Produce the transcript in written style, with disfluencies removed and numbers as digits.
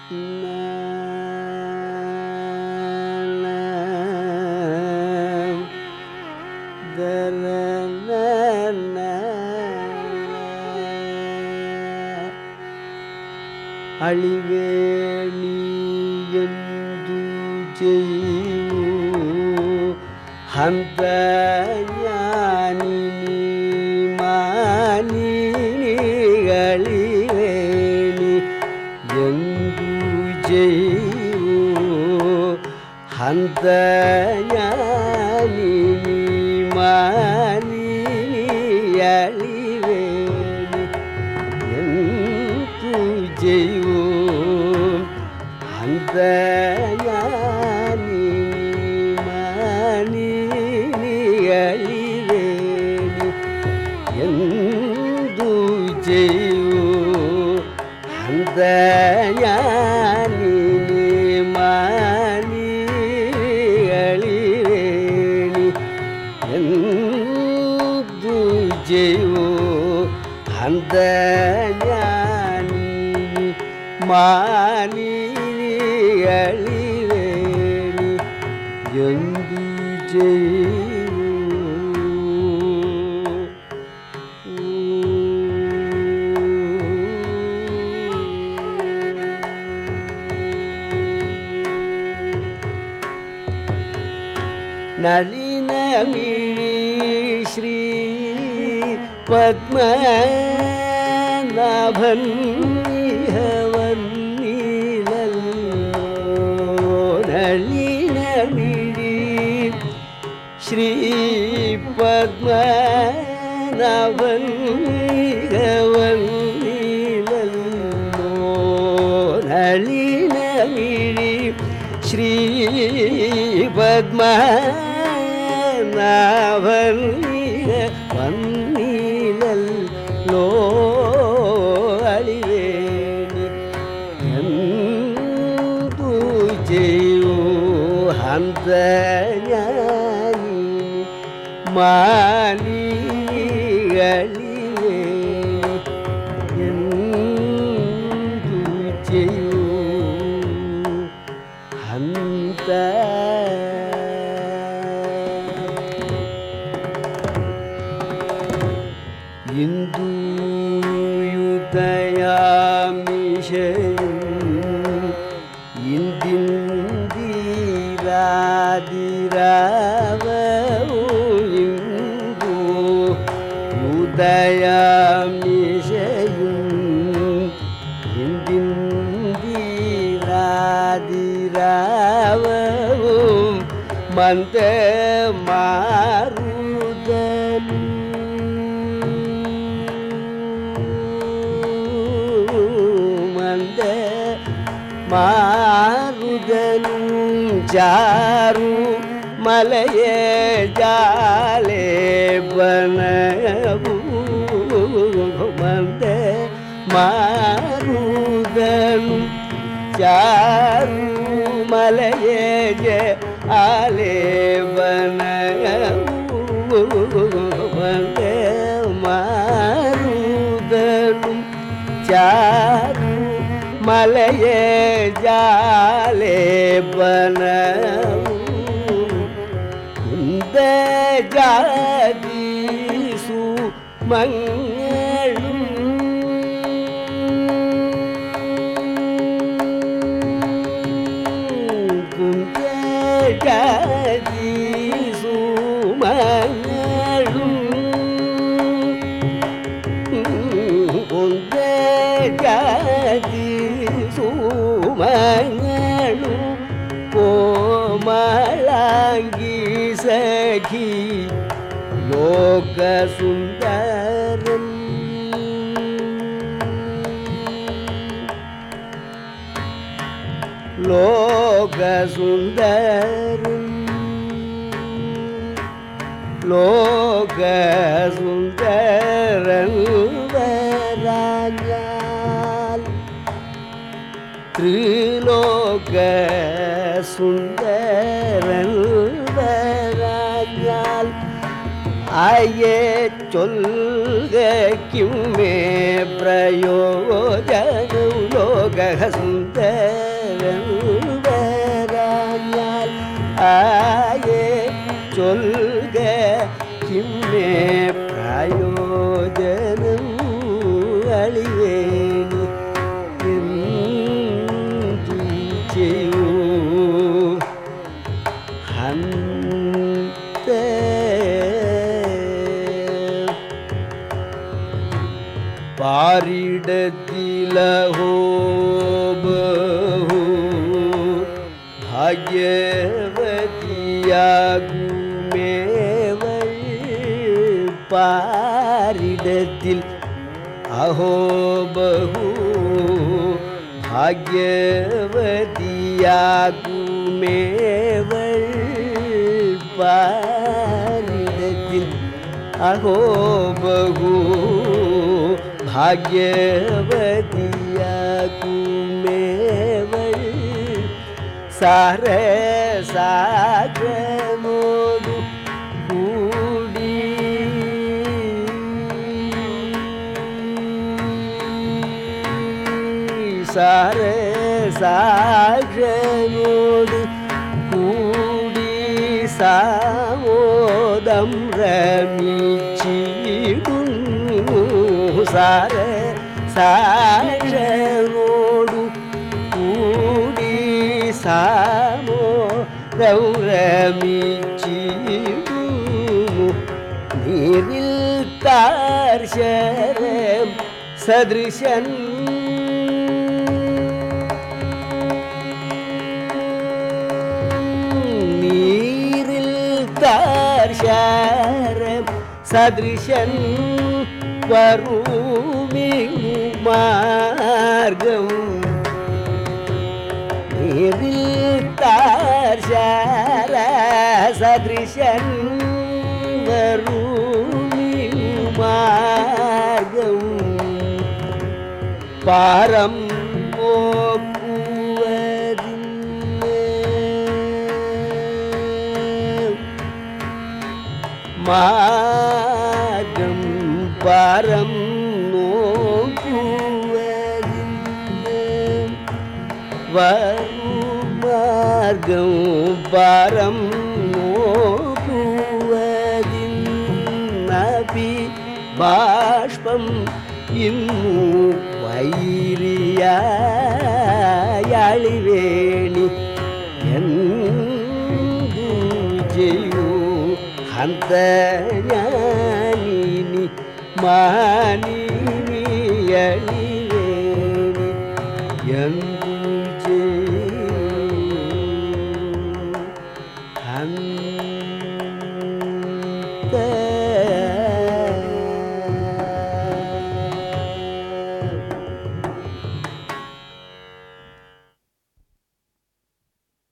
ಅಳಿವೇಣಿ ಎಂದು ಜೈವು ಹಂತ ಜ್ಞಾನಿ ಮಾನಿನಿ ಅಳಿವೇಣಿ ಎಂದು ಜೈವು ಹಂತ ಜ್ಞಾನಿ ಮಾನಿನಿ ಅಳಿವೇಣಿ ಎಂದು ಜೈವು ಹಂತ ಜ್ಞಾನಿ ಮಾನಿನಿ ಅಳಿವೇಣಿ ಎಂದು ಜೈವು ಹಂತ ಜ್ಞಾನಿ ಮಾನಿನಿ ಅಳಿವೇಣಿ ಎಂದು ಜೈವು ಹಂತ ಜ್ಞಾನಿ ಮಾನಿನಿ ಅಳಿವೇಣಿ ಎಂದು ಜೈವು ನಳಿನ ಮಿಳಿ ಶ್ರೀ ಪದ್ಮನಾಭನ್ನಿಹವನ್ನಿಲಲ್ಲೋ ನಳಿನ ಮಿಳಿ ಶ್ರೀ ಪದ್ಮನಾಭನ್ನಿಹವನ್ನಿಲಲ್ಲೋ ನಳಿನ ಮಿಳಿ ಶ್ರೀ ಪದ್ಮನಾಭನ್ನಿಹವನ್ನಿಲಲ್ಲೋ ಅಳಿವೇಣಿ ಎಂದು ಜೈವು ಹಂತ ಜ್ಞಾನಿ ಮಾನಿನಿ ಅಳಿವೇಣಿ ಎಂದು ಜೈವು ಹಂತ ಇಂದು ಯುದಯಾಮಿಷಯು ಇಂದಿಂದಿರಾದಿರಾವವು ಇಂದು ಯುದಯಾಮಿಷಯು ಇಂದಿಂದಿರಾದಿರಾವವು ಮಂದ ಮಾರುದನು ಮಂದ ಮಾರುದನು ಚಾರು ಮಲಯ ಜಾಲೆ ಬನವು ಮಂದ ಮಾರುದನು ಚಾರು ಮಲಯ ಜಾಲೆ ಬನವು ಮಂದ ಮಾರುದನು ಚಾರು ಮಲಯ ಜಾಲೆ ಬನವು ಕುಂದ ಜಾದೀಸು ಮಂಗಳು ಕುಂದ ಜಾದೀಸು ಮಂಗಳು ಕುಂದ ಜಾದೀಸು ಮಂಗಳು ಕೋಮಳಾಂಗಿ ಸಖಿ ಲೋಕ ಸುಂದರಂ ಲೋಕ ಸುಂದರಂ ಲೋಕ ಸುಂದರಂ ವರಾಜಾಲ್ ತ್ರಿಲೋಕ சுந்தரன் வராஜால் ஆயே சொல்கியுமே பிரயோஜனம் லோக சுந்தரராயால் ஆயே சொல்க கிம்மே பிரயோஜனம் அழிவேணி செய்யൂ ஹந்த பாரிடத்திலஹோ பஹு பாக்யவதியாகுமேவள் பாரிடத்தில் அஹோ பஹு பாக்யவதியாகுமேவள் பாரிடத்தில் அஹோ பஹு பாக்யவதியாகுமேவள் சார சாகமோடு கூடி சார சாகமோடு கூடி சாமோதம் ரமிச்சிடும் சார சாகமோடு கூடி சாமோதம் ரமிச்சிடும் நீரில் தார்ஷரம் சதிருஷன் தார்ஷரம் சதிருஷன் வருமிகு மார்க்கம் நீரில் தார்ஷர சதிருஷன் வருமிகு மார்க்கம் பாரம் மார்க்கம் பாரம் நோக்குவதில்லை வரும் மார்க்கம் பாரம் நோக்குவதில் பாஷ்பம் இன்னும் வைரியாழிவேணி ಎಂದು ಜೆಯು ಹಂತ ಜ್ಞಾನಿನಿ ಮಾನಿನಿಯಳಿವೇಣಿ ಎಂದು ಜೆಯು ಹಂತ